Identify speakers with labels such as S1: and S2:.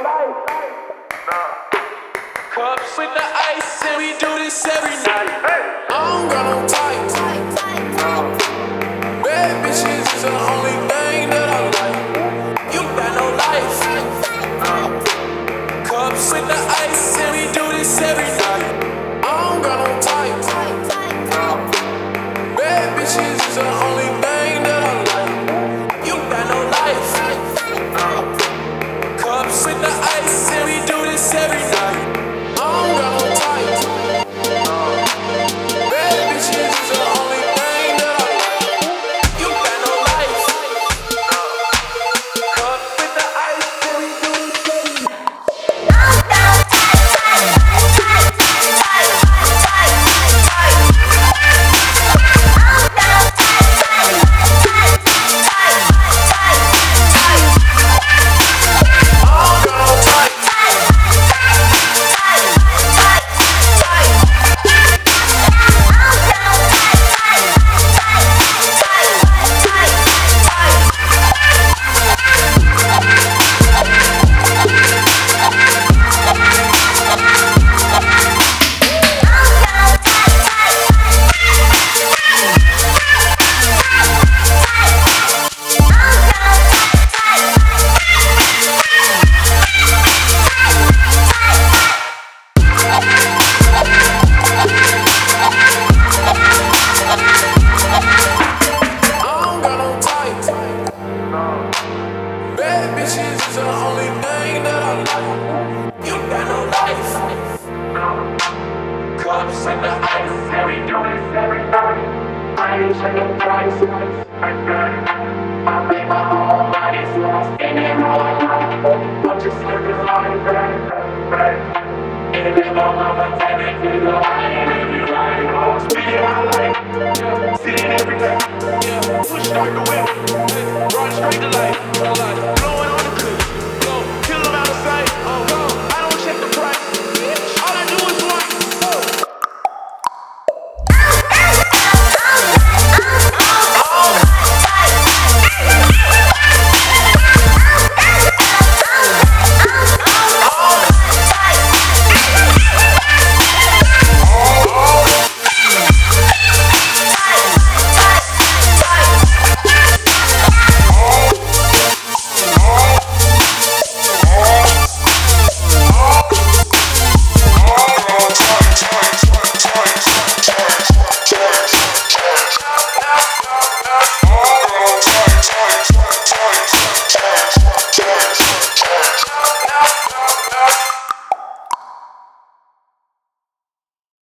S1: Cups with the ice, and we do this every night. I don't got no type. Bad bitches is the only thing that I like. You got no life. Cups with the ice, and we do this every night. I don't got no type. Bad bitches is the only thing that I like. You got no life. Cups with the ice, and we do this every night. I don't got no type. Bad bitches is the only thing that I like. You got no life. Cups with the ice, and we do this every night. Bad bitches is the only thing that I like. You got no life. Cups and the ice, and we do this every night. I ain't checking prices. I made my own money, so I'm spending all my life. I'm just living life, right? And if my mama tell me to go, I ain't living right. I'm spending my life.